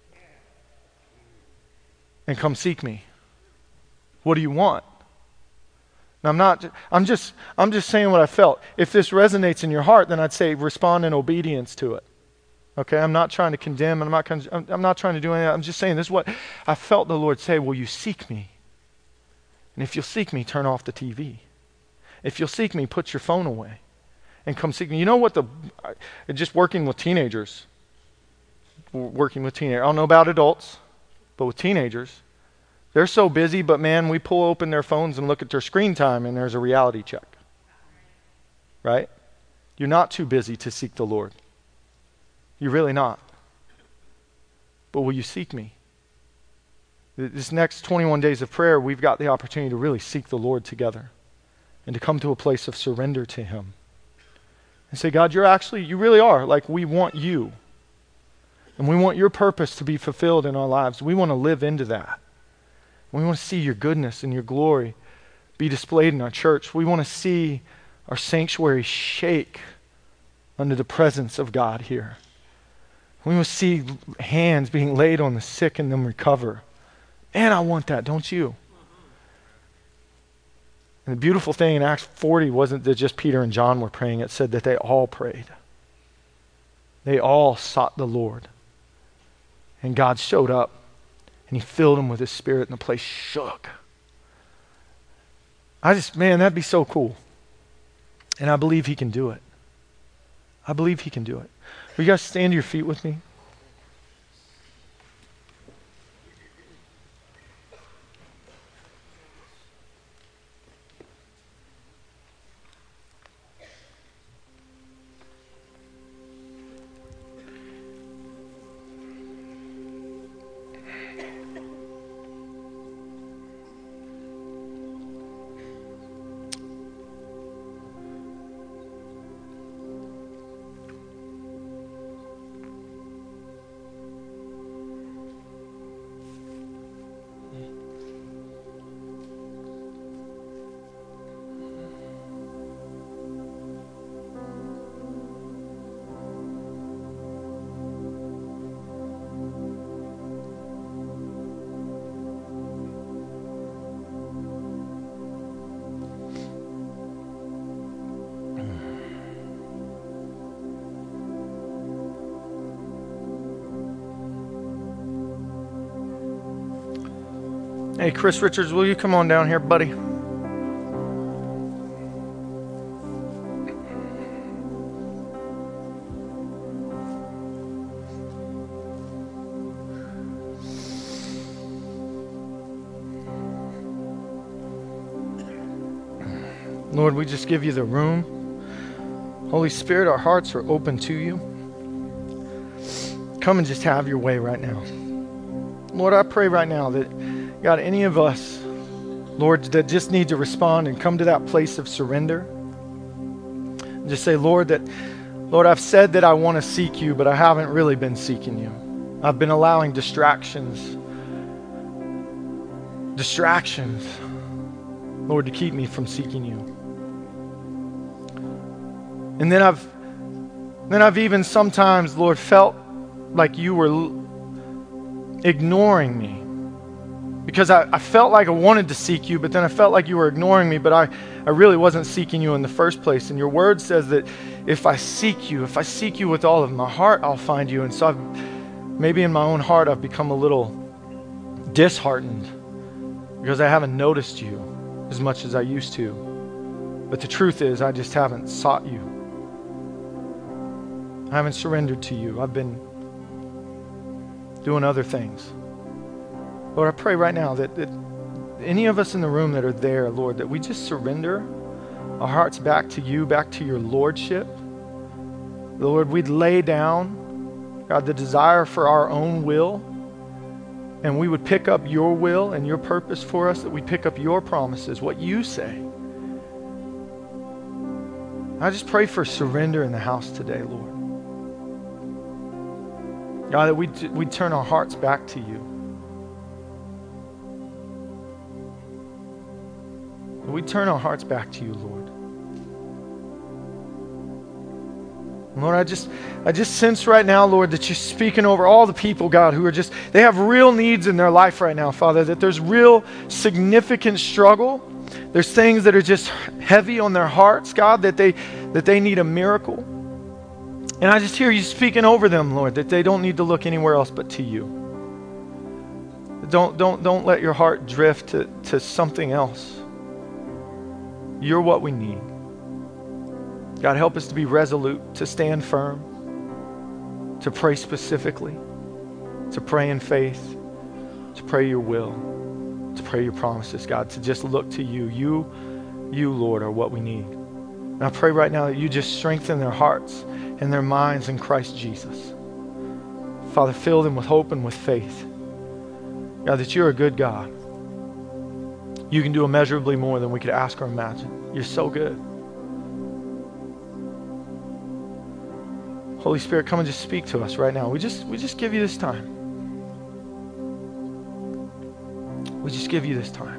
And come seek me. What do you want? Now, I'm not, I'm just, I'm just saying what I felt. If this resonates in your heart, then I'd say respond in obedience to it. Okay, I'm not trying to condemn, and I'm not, I'm, I'm not trying to do anything. I'm just saying this is what I felt the Lord say, will you seek me? And if you'll seek me, turn off the T V. If you'll seek me, put your phone away and come seek me. You know what the, just working with teenagers, working with teenagers, I don't know about adults, but with teenagers, they're so busy, but man, we pull open their phones and look at their screen time and there's a reality check. Right? You're not too busy to seek the Lord. You're really not. But will you seek me? This next twenty-one days of prayer, we've got the opportunity to really seek the Lord together and to come to a place of surrender to Him. And say, God, you're actually, you really are, like we want you. And we want your purpose to be fulfilled in our lives. We want to live into that. We want to see your goodness and your glory be displayed in our church. We want to see our sanctuary shake under the presence of God here. We want to see hands being laid on the sick and them recover. Man, I want that, don't you? And the beautiful thing in Acts forty wasn't that just Peter and John were praying. It said that they all prayed. They all sought the Lord. And God showed up and He filled them with His Spirit and the place shook. I just, man, that'd be so cool. And I believe He can do it. I believe He can do it. Will you guys stand to your feet with me? Hey, Chris Richards, will you come on down here, buddy? Lord, we just give you the room. Holy Spirit, our hearts are open to you. Come and just have your way right now. Lord, I pray right now that, God, any of us, Lord, that just need to respond and come to that place of surrender. And just say, Lord, that, Lord, I've said that I want to seek you, but I haven't really been seeking you. I've been allowing distractions, distractions, Lord, to keep me from seeking you. And then I've, then I've even sometimes, Lord, felt like you were l- ignoring me. Because I, I felt like I wanted to seek you, but then I felt like you were ignoring me, but I, I really wasn't seeking you in the first place. And your word says that if I seek you, if I seek you with all of my heart, I'll find you. And so I've, maybe in my own heart, I've become a little disheartened because I haven't noticed you as much as I used to. But the truth is, I just haven't sought you. I haven't surrendered to you. I've been doing other things. Lord, I pray right now that, that any of us in the room that are there, Lord, that we just surrender our hearts back to you, back to your lordship. Lord, we'd lay down, God, the desire for our own will, and we would pick up your will and your purpose for us, that we pick up your promises, what you say. I just pray for surrender in the house today, Lord. God, that we'd, we'd turn our hearts back to you. We turn our hearts back to you, Lord. Lord, I just I just sense right now, Lord, that you're speaking over all the people, God, who are just, they have real needs in their life right now, Father, that there's real significant struggle. There's things that are just heavy on their hearts, God, that they that they need a miracle. And I just hear you speaking over them, Lord, that they don't need to look anywhere else but to you. Don't don't don't let your heart drift to, to something else. You're what we need. God, help us to be resolute, to stand firm, to pray specifically, to pray in faith, to pray your will, to pray your promises, God, to just look to you. You, you, Lord, are what we need. And I pray right now that you just strengthen their hearts and their minds in Christ Jesus. Father, fill them with hope and with faith. God, that you're a good God. You can do immeasurably more than we could ask or imagine. You're so good. Holy Spirit, come and just speak to us right now. We just we just give you this time. We just give you this time.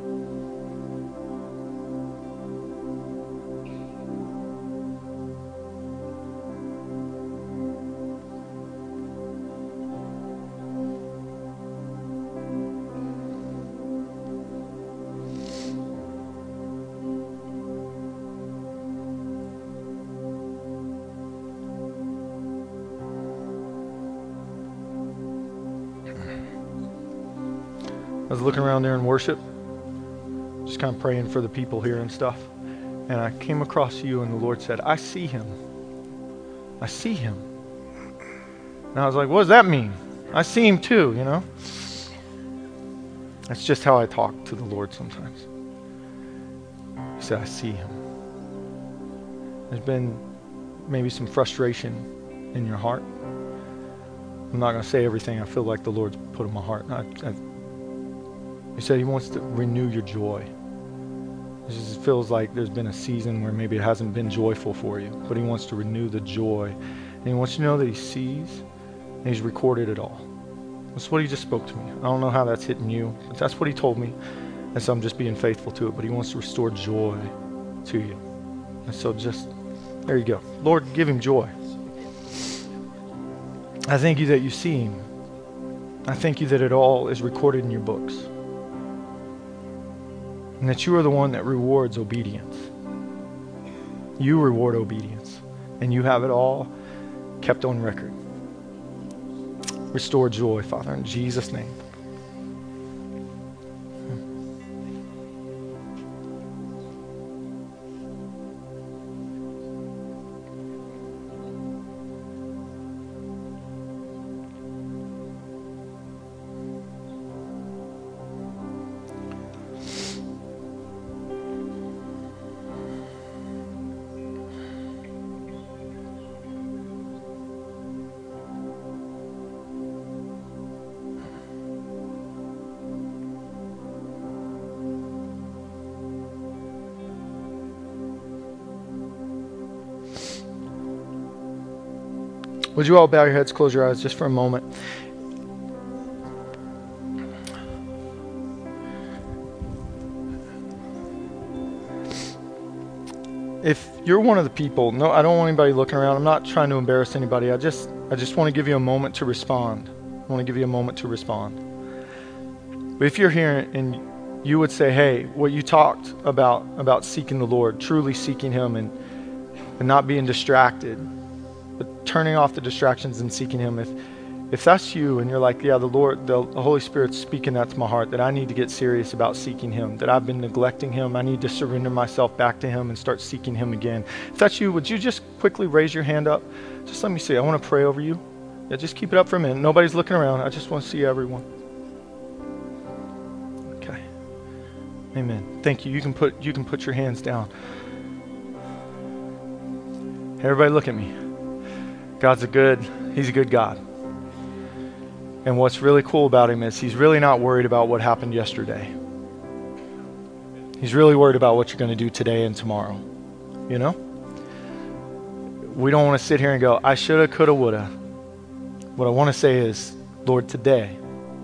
I was looking around there in worship, just kind of praying for the people here and stuff. And I came across you and the Lord said, I see him. I see him. And I was like, what does that mean? I see him too, you know? That's just how I talk to the Lord sometimes. He said, I see him. There's been maybe some frustration in your heart. I'm not going to say everything I feel like the Lord's put in my heart. I, I, He said he wants to renew your joy. It just feels like there's been a season where maybe it hasn't been joyful for you, but he wants to renew the joy. And he wants you to know that he sees and he's recorded it all. That's what he just spoke to me. I don't know how that's hitting you, but that's what he told me. And so I'm just being faithful to it, but he wants to restore joy to you. And so just, there you go. Lord, give him joy. I thank you that you see him. I thank you that it all is recorded in your books. And that you are the one that rewards obedience. You reward obedience. And you have it all kept on record. Restore joy, Father, in Jesus' name. Would you all bow your heads, close your eyes just for a moment? If you're one of the people, no, I don't want anybody looking around. I'm not trying to embarrass anybody. I just, I just want to give you a moment to respond. I want to give you a moment to respond. But if you're here and you would say, hey, what you talked about, about seeking the Lord, truly seeking Him and, and not being distracted, but turning off the distractions and seeking Him. If, if that's you and you're like, yeah, the Lord, the, the Holy Spirit's speaking that to my heart, that I need to get serious about seeking Him, that I've been neglecting Him, I need to surrender myself back to Him and start seeking Him again. If that's you, would you just quickly raise your hand up? Just let me see. I want to pray over you. Yeah, just keep it up for a minute. Nobody's looking around. I just want to see everyone. Okay. Amen. Thank you. You can put you can put your hands down. Everybody look at me. God's a good, He's a good God. And what's really cool about Him is He's really not worried about what happened yesterday. He's really worried about what you're going to do today and tomorrow. You know? We don't want to sit here and go, I shoulda, coulda, woulda. What I want to say is, Lord, today,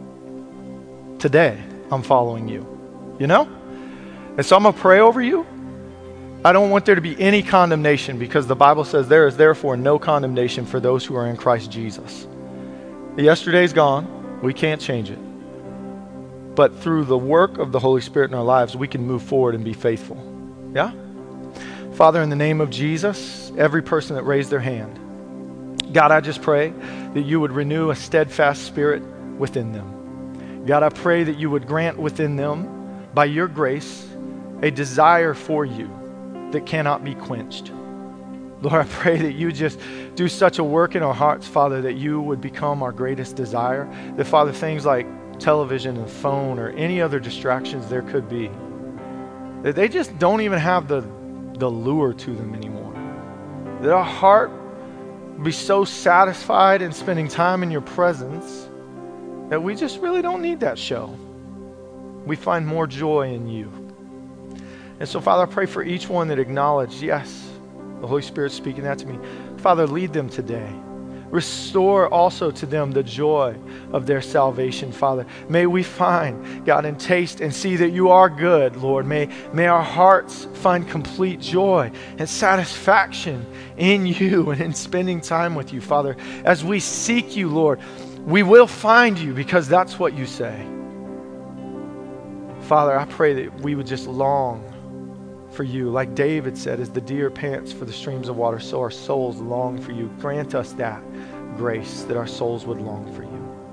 today, I'm following you. You know? And so I'm going to pray over you. I don't want there to be any condemnation, because the Bible says there is therefore no condemnation for those who are in Christ Jesus. Yesterday's gone. We can't change it. But through the work of the Holy Spirit in our lives, we can move forward and be faithful. Yeah? Father, in the name of Jesus, every person that raised their hand, God, I just pray that you would renew a steadfast spirit within them. God, I pray that you would grant within them, by your grace, a desire for you that cannot be quenched. Lord, I pray that you just do such a work in our hearts, Father, that you would become our greatest desire. That, Father, things like television and phone or any other distractions there could be, that they just don't even have the, the lure to them anymore. That our heart be so satisfied in spending time in your presence that we just really don't need that show. We find more joy in you. And so, Father, I pray for each one that acknowledged, yes, the Holy Spirit's speaking that to me. Father, lead them today. Restore also to them the joy of their salvation, Father. May we find, God, and taste and see that you are good, Lord. May, may our hearts find complete joy and satisfaction in you and in spending time with you, Father. As we seek you, Lord, we will find you, because that's what you say. Father, I pray that we would just long for you. Like David said, as the deer pants for the streams of water, so our souls long for you. Grant us that grace, that our souls would long for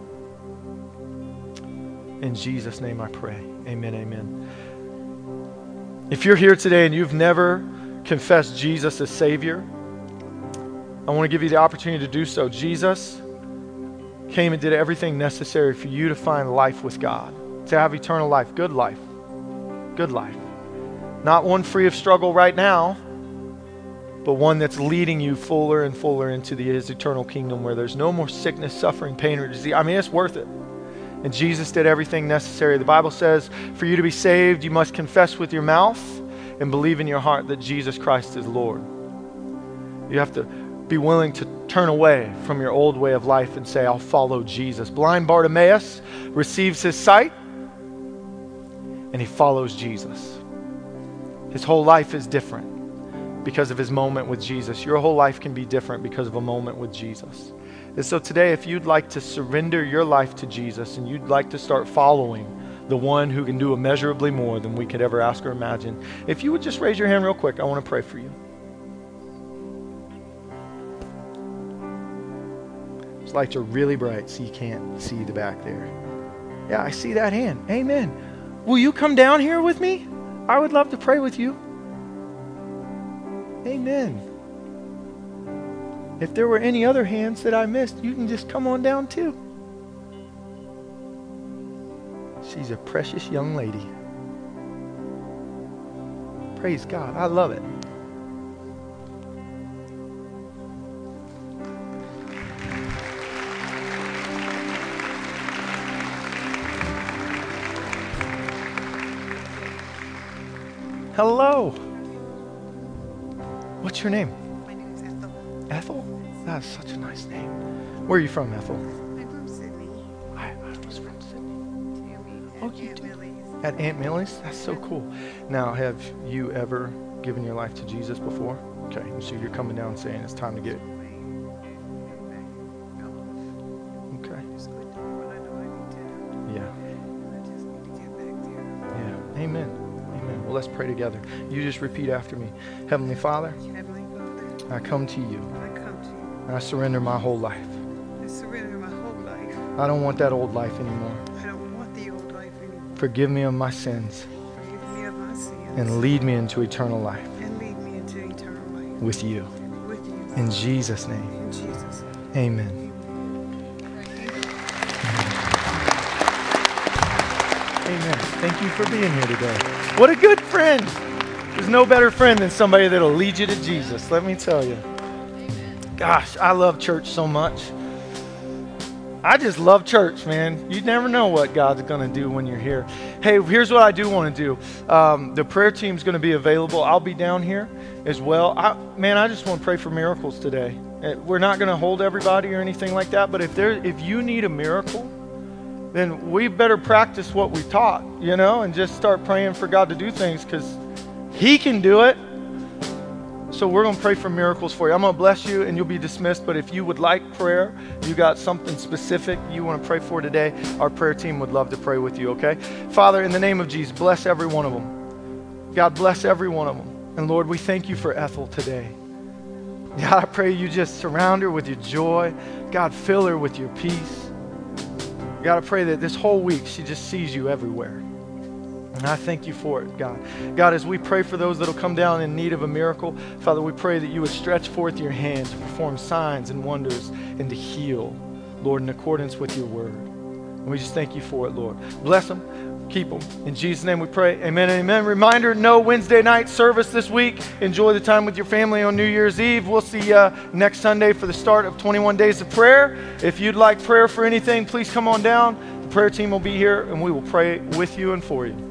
you. In Jesus' name I pray. Amen, amen. If you're here today and you've never confessed Jesus as Savior, I want to give you the opportunity to do so. Jesus came and did everything necessary for you to find life with God, to have eternal life, good life, good life. Not one free of struggle right now, but one that's leading you fuller and fuller into the, His eternal kingdom, where there's no more sickness, suffering, pain, or disease. I mean, it's worth it. And Jesus did everything necessary. The Bible says for you to be saved, you must confess with your mouth and believe in your heart that Jesus Christ is Lord. You have to be willing to turn away from your old way of life and say, I'll follow Jesus. Blind Bartimaeus receives his sight and he follows Jesus. His whole life is different because of his moment with Jesus. Your whole life can be different because of a moment with Jesus. And so today, if you'd like to surrender your life to Jesus and you'd like to start following the one who can do immeasurably more than we could ever ask or imagine, if you would just raise your hand real quick, I want to pray for you. Those lights are really bright, so you can't see the back there. Yeah, I see that hand. Amen. Will you come down here with me? I would love to pray with you. Amen. If there were any other hands that I missed, you can just come on down too. She's a precious young lady. Praise God. I love it. Hello. What's your name? My name is Ethel. Ethel? That's such a nice name. Where are you from, Ethel? I'm from Sydney. I, I was from Sydney. Tammy Oh, at you Aunt do? Millie's. At Aunt Millie's? That's so cool. Now, have you ever given your life to Jesus before? Okay, so you're coming down saying it's time to get it. Okay. Yeah. Yeah. Amen. Amen. Well, let's pray together. You just repeat after me. Heavenly Father, Heavenly Father, I come to you I come to you. and I surrender my whole life. I surrender my whole life. I don't want that old life anymore. I don't want the old life anymore. Forgive me of my sins Forgive me of my sins. and lead me into eternal life and lead me into eternal life. with you. With you. In Jesus' name, In Jesus' name. amen. Amen. Thank you for being here today. What a good friend. There's no better friend than somebody that'll lead you to Jesus, let me tell you. Gosh, I love church so much. I just love church, man. You never know what God's going to do when you're here. Hey, here's what I do want to do. Um, the prayer team's going to be available. I'll be down here as well. I, man, I just want to pray for miracles today. Uh, We're not going to hold everybody or anything like that, but if there, if you need a miracle, then we better practice what we taught, you know, and just start praying for God to do things because He can do it. So we're going to pray for miracles for you. I'm going to bless you and you'll be dismissed. But if you would like prayer, you got something specific you want to pray for today, our prayer team would love to pray with you, okay? Father, in the name of Jesus, bless every one of them. God, bless every one of them. And Lord, we thank you for Ethel today. God, I pray you just surround her with your joy. God, fill her with your peace. God, I pray that this whole week she just sees you everywhere. And I thank you for it, God. God, as we pray for those that will come down in need of a miracle, Father, we pray that you would stretch forth your hand to perform signs and wonders and to heal, Lord, in accordance with your word. And we just thank you for it, Lord. Bless them. Keep them. In Jesus' name we pray. Amen and amen. Reminder, no Wednesday night service this week. Enjoy the time with your family on New Year's Eve. We'll see you next Sunday for the start of twenty-one Days of Prayer. If you'd like prayer for anything, please come on down. The prayer team will be here, and we will pray with you and for you.